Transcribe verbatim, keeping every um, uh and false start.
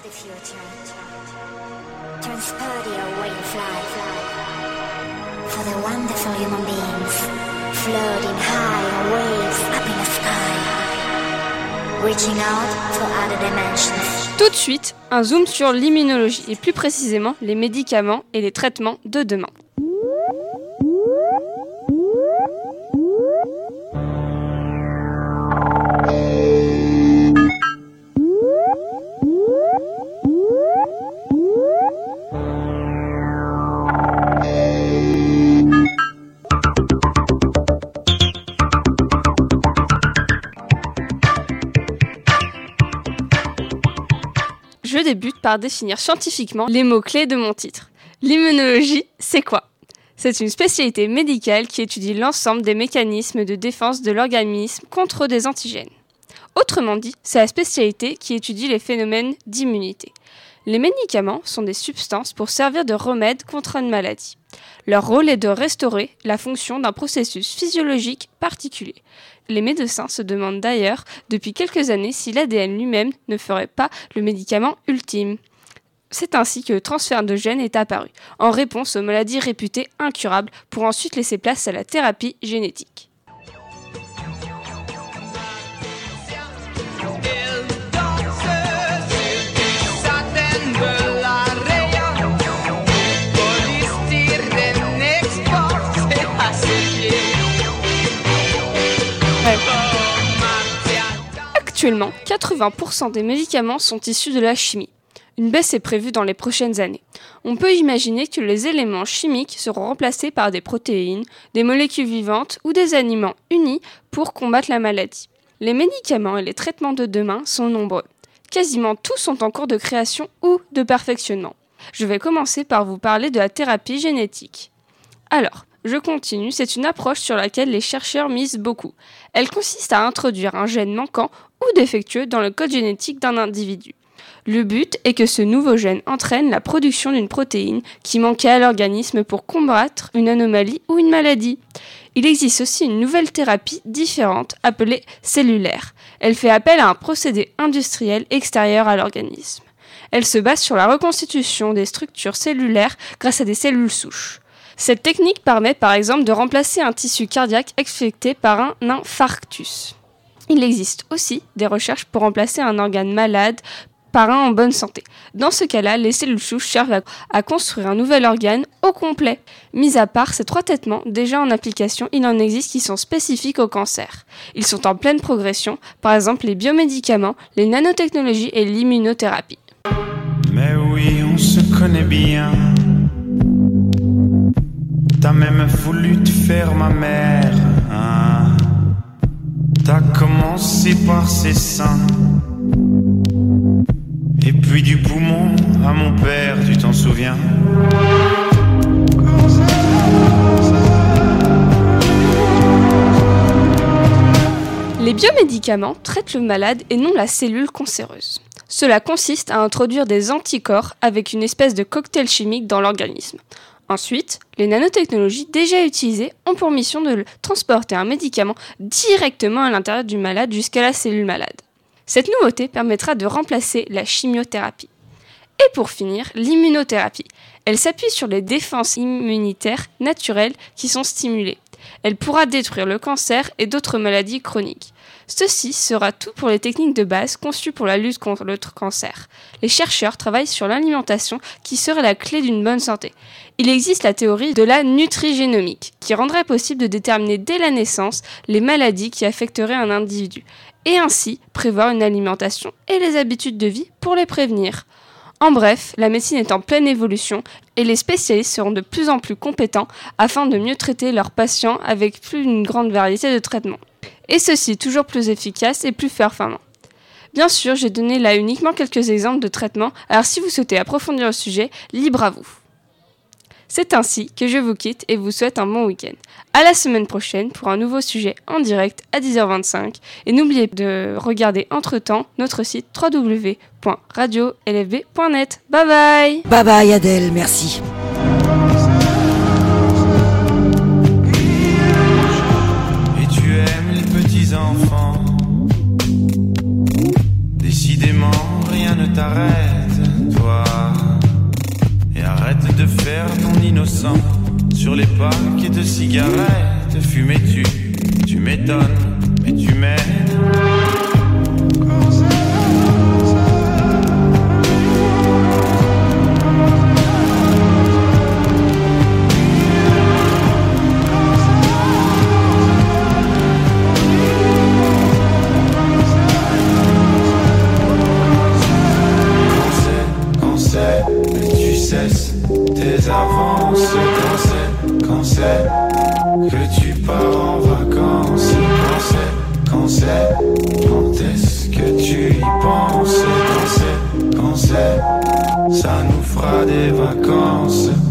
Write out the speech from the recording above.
to the future. Transport your way of life. For the wonderful human beings, floating high waves up in the sky. Reaching out to other dimensions. Tout de suite, un zoom sur l'immunologie et plus précisément les médicaments et les traitements de demain. Je débute par définir scientifiquement les mots-clés de mon titre. L'immunologie, c'est quoi ? C'est une spécialité médicale qui étudie l'ensemble des mécanismes de défense de l'organisme contre des antigènes. Autrement dit, c'est la spécialité qui étudie les phénomènes d'immunité. Les médicaments sont des substances pour servir de remède contre une maladie. Leur rôle est de restaurer la fonction d'un processus physiologique particulier. Les médecins se demandent d'ailleurs depuis quelques années si l'A D N lui-même ne ferait pas le médicament ultime. C'est ainsi que le transfert de gènes est apparu, en réponse aux maladies réputées incurables, pour ensuite laisser place à la thérapie génétique. Actuellement, quatre-vingts pour cent des médicaments sont issus de la chimie. Une baisse est prévue dans les prochaines années. On peut imaginer que les éléments chimiques seront remplacés par des protéines, des molécules vivantes ou des aliments unis pour combattre la maladie. Les médicaments et les traitements de demain sont nombreux. Quasiment tous sont en cours de création ou de perfectionnement. Je vais commencer par vous parler de la thérapie génétique. Alors, je continue, c'est une approche sur laquelle les chercheurs misent beaucoup. Elle consiste à introduire un gène manquant ou défectueux dans le code génétique d'un individu. Le but est que ce nouveau gène entraîne la production d'une protéine qui manquait à l'organisme pour combattre une anomalie ou une maladie. Il existe aussi une nouvelle thérapie différente appelée cellulaire. Elle fait appel à un procédé industriel extérieur à l'organisme. Elle se base sur la reconstitution des structures cellulaires grâce à des cellules souches. Cette technique permet par exemple de remplacer un tissu cardiaque affecté par un infarctus. Il existe aussi des recherches pour remplacer un organe malade par un en bonne santé. Dans ce cas-là, les cellules souches servent à, à construire un nouvel organe au complet. Mis à part ces trois traitements déjà en application, il en existe qui sont spécifiques au cancer. Ils sont en pleine progression, par exemple les biomédicaments, les nanotechnologies et l'immunothérapie. Mais oui, on se connaît bien. T'as même voulu te faire ma mère, hein? T'as commencé par ses seins, et puis du poumon à mon père, tu t'en souviens? Les biomédicaments traitent le malade et non la cellule cancéreuse. Cela consiste à introduire des anticorps avec une espèce de cocktail chimique dans l'organisme. Ensuite, les nanotechnologies déjà utilisées ont pour mission de transporter un médicament directement à l'intérieur du malade jusqu'à la cellule malade. Cette nouveauté permettra de remplacer la chimiothérapie. Et pour finir, l'immunothérapie. Elle s'appuie sur les défenses immunitaires naturelles qui sont stimulées. Elle pourra détruire le cancer et d'autres maladies chroniques. Ceci sera tout pour les techniques de base conçues pour la lutte contre le cancer. Les chercheurs travaillent sur l'alimentation qui serait la clé d'une bonne santé. Il existe la théorie de la nutrigénomique qui rendrait possible de déterminer dès la naissance les maladies qui affecteraient un individu et ainsi prévoir une alimentation et les habitudes de vie pour les prévenir. En bref, la médecine est en pleine évolution et les spécialistes seront de plus en plus compétents afin de mieux traiter leurs patients avec plus une grande variété de traitements. Et ceci toujours plus efficace et plus performant. Bien sûr, j'ai donné là uniquement quelques exemples de traitements, alors si vous souhaitez approfondir le sujet, libre à vous. C'est ainsi que je vous quitte et vous souhaite un bon week-end. À la semaine prochaine pour un nouveau sujet en direct à dix heures vingt-cinq. Et n'oubliez pas de regarder entre-temps notre site w w w point radio l f b point net. Bye bye. Bye bye Adèle, merci. Et tu aimes les petits enfants. Décidément, rien ne t'arrête. Arrête de faire ton innocent sur les paquets de cigarettes. Fumer tu, tu m'étonnes, mais tu m'aides. Tes avances, quand c'est, quand c'est que tu pars en vacances, quand c'est, quand c'est, quand est-ce que tu y penses, quand c'est, quand c'est, ça nous fera des vacances.